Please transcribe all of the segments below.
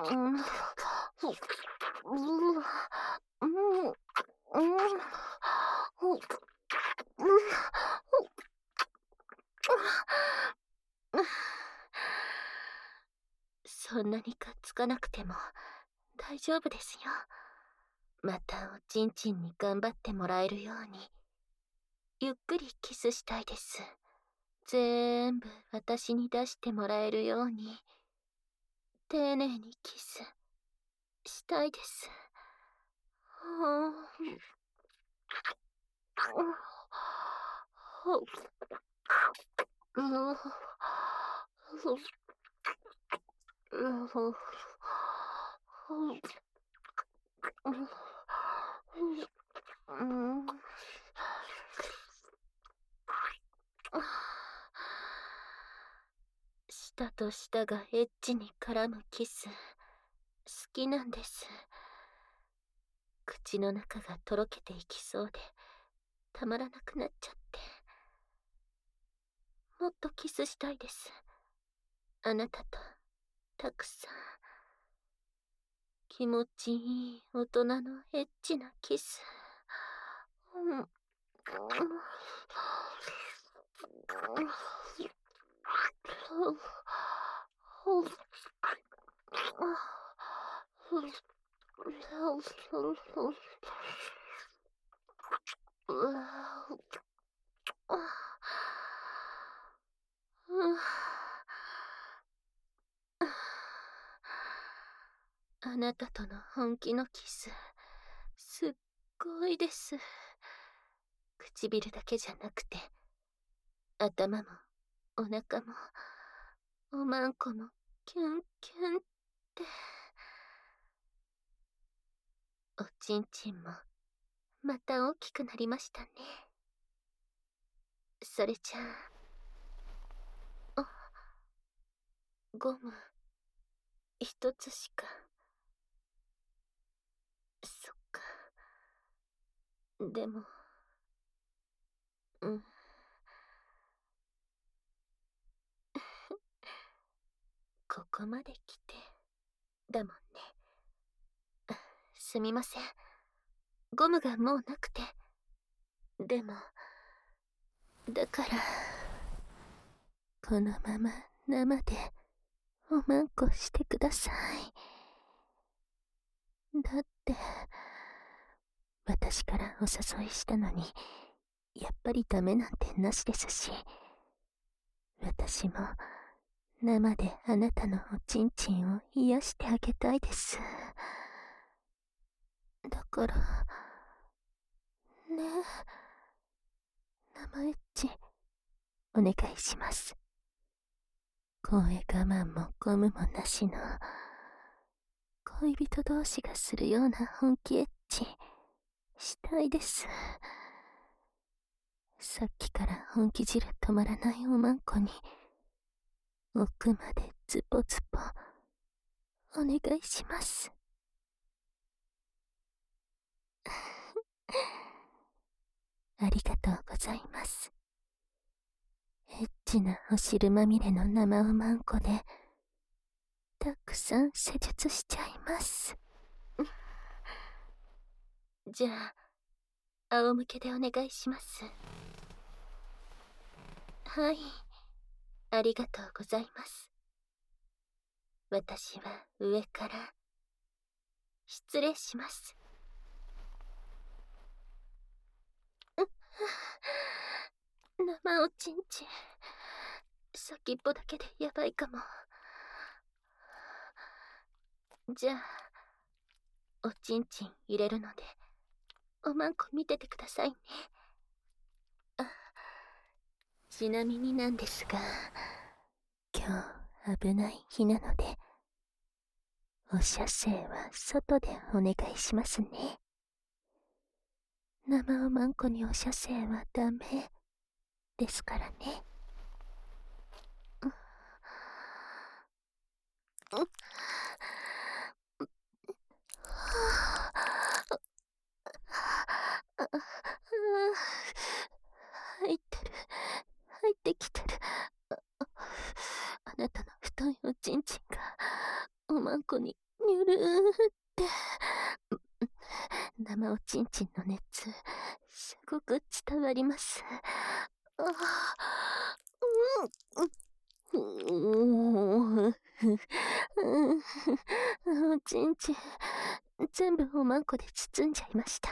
そんなにかっつかなくても大丈夫ですよ。またおちんちんに頑張ってもらえるように、ゆっくりキスしたいです。全部私に出してもらえるように、丁寧にキスしたいです。舌と舌がエッチに絡むキス、好きなんです。口の中がとろけていきそうで、たまらなくなっちゃって。もっとキスしたいです。あなたと、たくさん。気持ちいい大人のエッチなキス。あなたとの本気のキス、すっごいです。唇だけじゃなくて、頭も、お腹も、おまんこも、キュンキュンって。おちんちんも、また大きくなりましたね。それじゃあ、ゴム、一つしか。そっか。でも、ここまで来て、だもんね。すみません。ゴムがもうなくて。でも、だから、このまま生でおまんこしてください。だって、私からお誘いしたのに、やっぱりダメなんてなしですし、私も生であなたのおちんちんを癒してあげたいです。だから、ねえ、生エッチ、お願いします。声我慢もゴムもなしの、恋人同士がするような本気エッチ、したいです。さっきから本気汁止まらないおまんこに、奥までズポズポ、お願いします。ありがとうございます。エッチなお汁まみれの生おまんこで、たくさん施術しちゃいます。じゃあ、仰向けでお願いします。はい、ありがとうございます。私は上から、失礼します。生おちんちん、先っぽだけでやばいかも。じゃあ、おちんちん入れるので、おまんこ見ててくださいね。ちなみになんですが、今日危ない日なので、お射精は外でお願いしますね。生おまんこにお射精はダメですからね。入ってる。入ってきてる。あなたの太いおちんちんが、おまんこにおちんちんの熱、すごく伝わります。あうん、おちんちん、全部おまんこで包んじゃいました。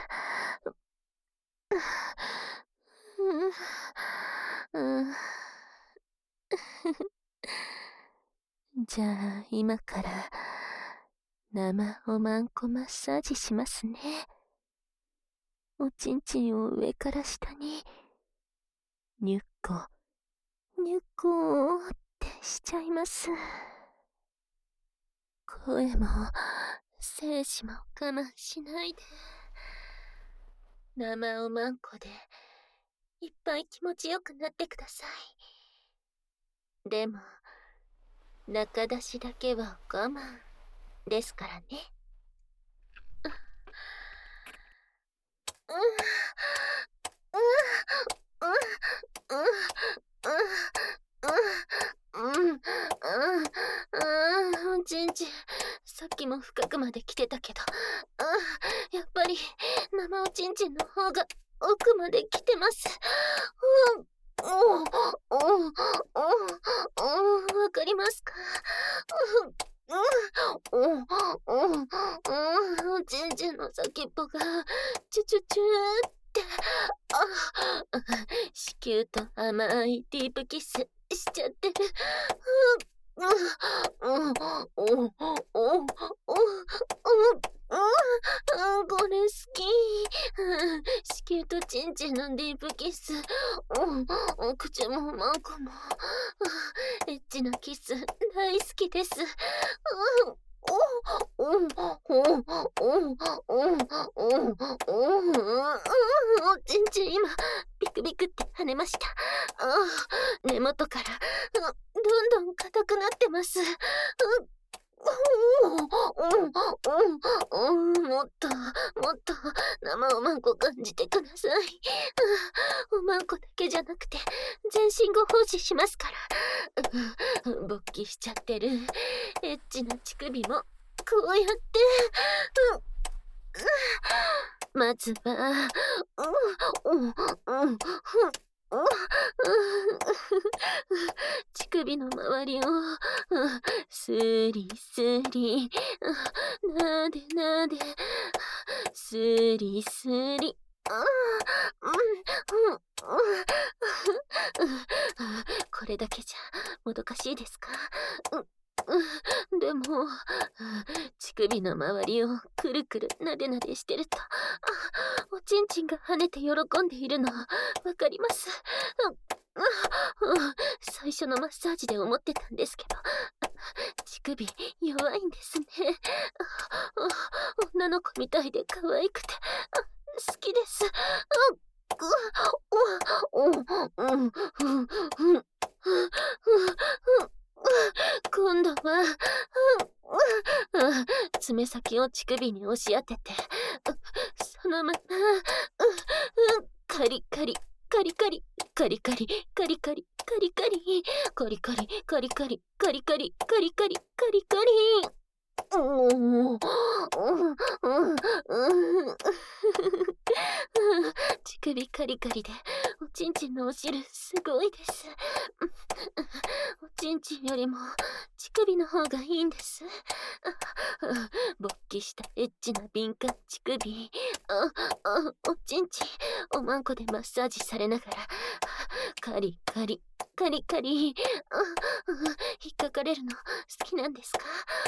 じゃあ、今から、生おまんこマッサージしますね。おちんちんを上から下に、にゅっこ、にゅっこーってしちゃいます。声も、精子も我慢しないで。生おまんこで、いっぱい気持ちよくなってください。でも、中出しだけは我慢ですからね。おちんちん、さっきも深くまで来てたけど、やっぱり生おちんちんの方が奥まで来てます。わかりますか？おちんちんの先っぽがチュチュチューって、子宮と甘いディープキスしちゃってる。これ好き。子宮とチンチンのディープキス。口もマンコも。エッチなキス大好きです。おちんちん今、ビクビクって跳ねました。根元から、どんどん硬くなってます。もっと、もっと、生おまんこ感じてください。おまんこだけじゃなくて、全身ご奉仕しますから。勃起しちゃってる、エッチな乳首も、こうやって、まずは、乳首の周りを、スリスリ、なでなで、スリスリ、これだけじゃもどかしいですか？でも、乳首の周りをくるくるなでなでしてると、おちんちんが跳ねて喜んでいるのわかります。最初のマッサージで思ってたんですけど、乳首弱いんですね。女の子みたいで可愛くて好きです。今度は、爪先を乳首に押し当てて、そのまま、カリカリ、カリカリ、カリカリ、カリカリ、カリカリ、カリカリ、カリカリ、カリカリ、カリカリ、カリカリ。乳首カリカリでおちんちんのお汁すごいです。おちんちんよりも乳首の方がいいんです。勃起したエッチな敏感乳首。おちんちんおまんこでマッサージされながらカリカリカリカリ。引っかかれるの好きなんですか？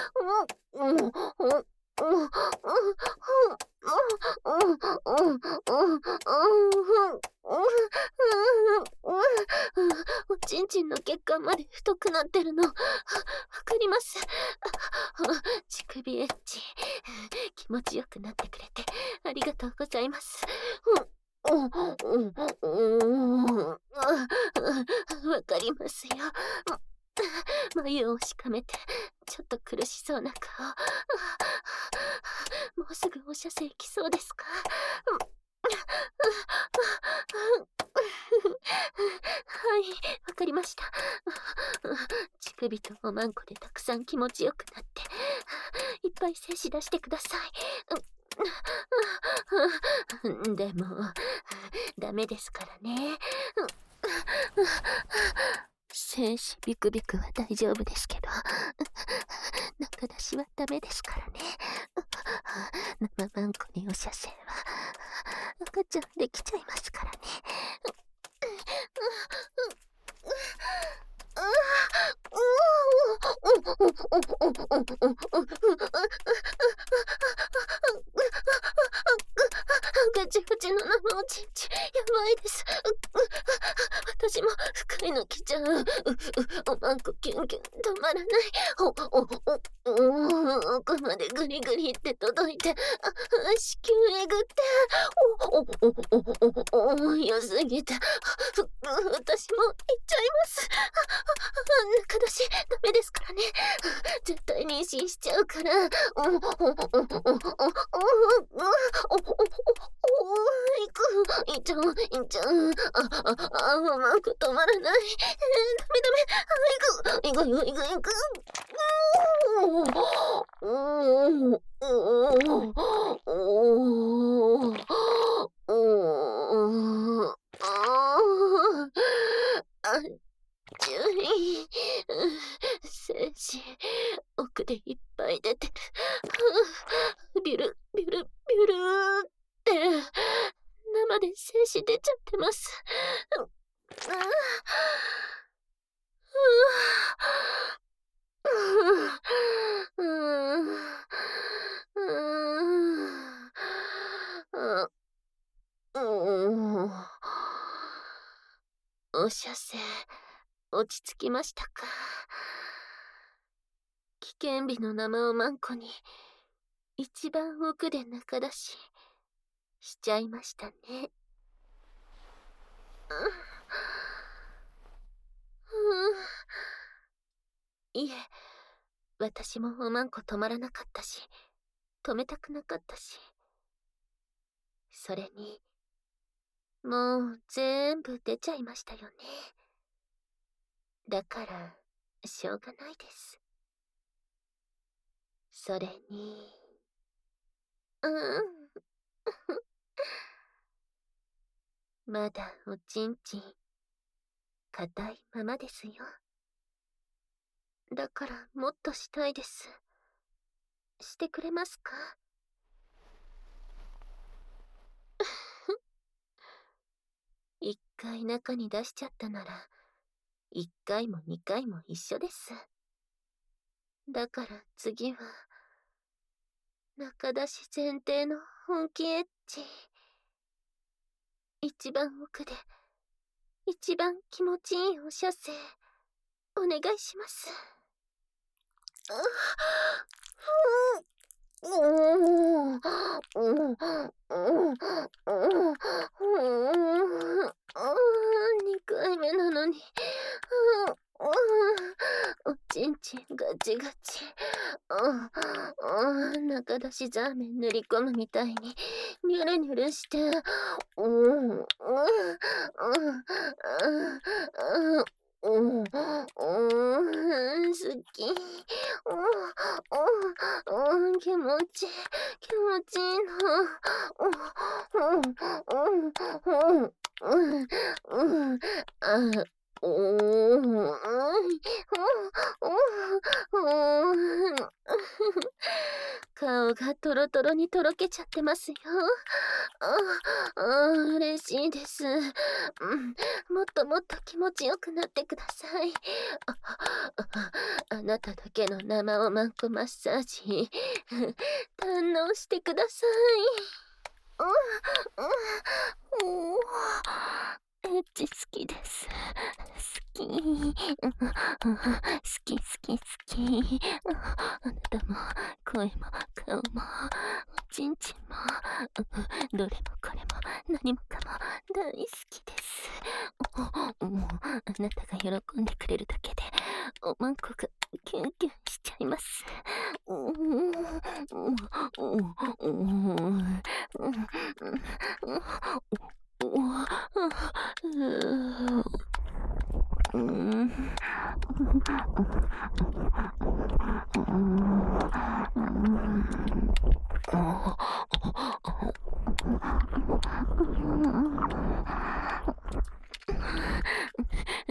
おちんちんの血管まで太くなってるのわかります。乳首エッチ気持ちよくなってくれてありがとうございます。わかりますよ。眉をしかめてちょっと苦しそうな顔。もうすぐお射精来そうですか？はい、わかりました。乳首とおまんこでたくさん気持ちよくなって、いっぱい精子出してください。 でも、ダメですからね。精子ビクビクは大丈夫ですけど、中出しはダメですからね。生マンコにお射精は赤ちゃんできちゃいますからね。ガチガチの生おちんち、やばいです。私も深いの来ちゃう。おまんこキュンキュン止まらない。奥までグリグリって届いて、子宮えぐって、良すぎて、私も行っちゃいます。中出しダメですからね。絶対妊娠しちゃうから。いっちゃう。うまく止まらない。ダメ。行く。精子、奥でいっぱい出てる。ビュルって、生で精子出ちゃってます。お射精、落ち着きましたか。危険日の生おまんこに一番奥で中出ししちゃいましたね。いえ、私もおまんこ止まらなかったし、止めたくなかったし、それにもう全部出ちゃいましたよね。だからしょうがないです。それにまだおちんちん硬いままですよ。だからもっとしたいです。してくれますか？一回中に出しちゃったなら、一回も二回も一緒です。だから次は中出し前提の本気エッチ。一番奥で一番気持ちいいお射精お願いします。2回目なのにおちんちんガチガチ。中出しザーメン塗り込むみたいにニュルニュルして。好き。気持ちいいの。顔がトロトロにとろけちゃってますよ。嬉しいです。もっともっと気持ちよくなってください。あなただけの生おまんこマッサージ堪能してください。エッチ好きです。好き。あなたも声も顔もおちんちんもどれもこれも何もかも大好きです。あなたが喜んでくれるだけでおまんこがキュンキュンしちゃいます。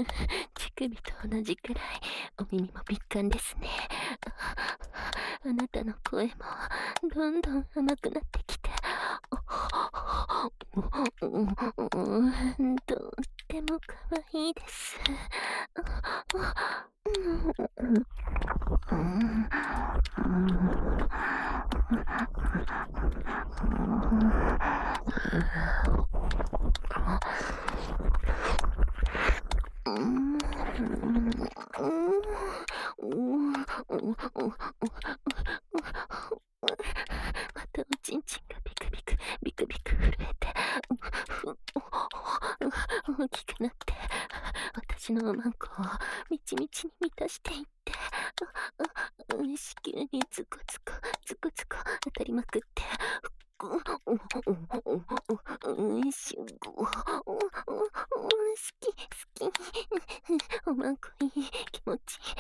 乳首と同じくらいお耳も敏感ですね。あなたの声もどんどん甘くなってきて、とっても可愛いです。またおちんちんがビクビクビクビク震えて大きくなって、私のおまんこをみちみちに満たしていって、子宮にズコズコズコズコ当たりまくって、しゅご、好き好き、おまんこいい気持ちいい。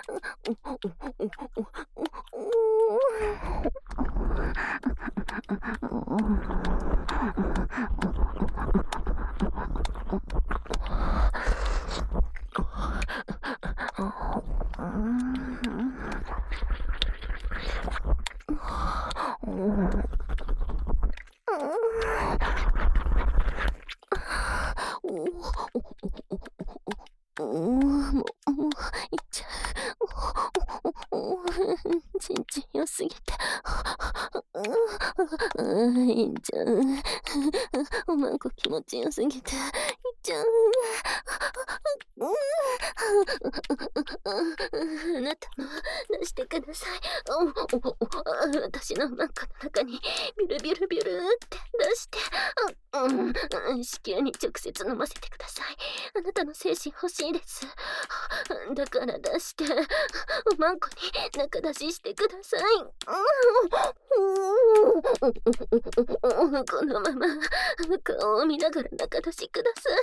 もう、いっちゃう。ちんちん良すぎて。いっちゃう。おまんこ気持ちよすぎて。いっちゃう。あなたも出してください。私のおまんこの中にビュルビュルビュルって出して、子宮に直接飲ませてください。あなたの精子欲しいです。だから出して、おまんこに中出ししてください。このまま顔を見ながら中出しください。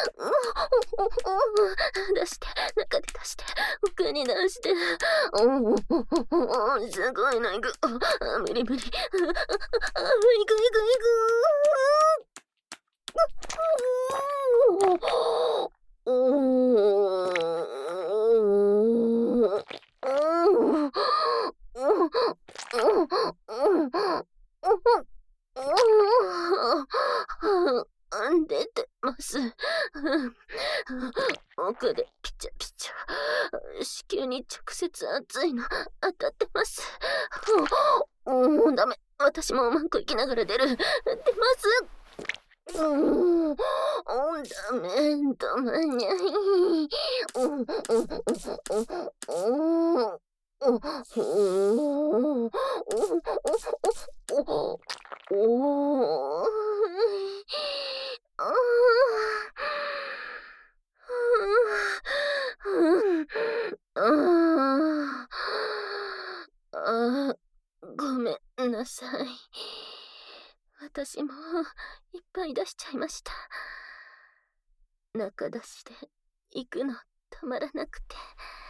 出して、中で出して、奥に出して。すごいな、いく。無理無理。いくいくいく。出てます。奥でピチャピチャ。子宮に直接熱いの当たってます。ダメ。私もおまんこ行きながら出る。出ます。ダメ。止まんない。ごめんなさい。私もいっぱい出しちゃいました。中出しで行くのたまらなくて。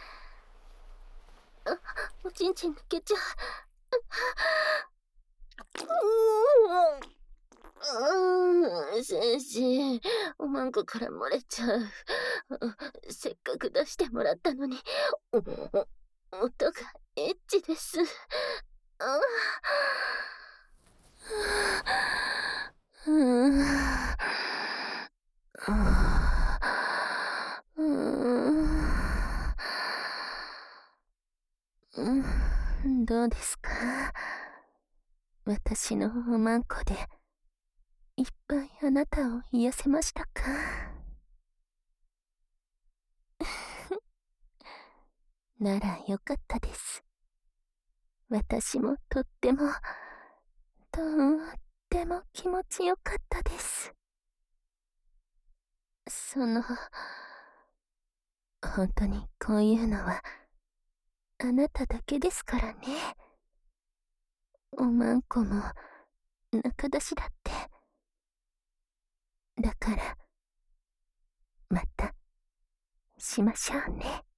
おちんちん抜けちゃう。先生、おまんこから漏れちゃう。せっかく出してもらったのに、音がエッチです。どうですか？私のおまんこでいっぱいあなたを癒せましたか？ならよかったです。私もとっても気持ちよかったです。本当にこういうのはあなただけですからね。おまんこも中出しだって。だからまたしましょうね。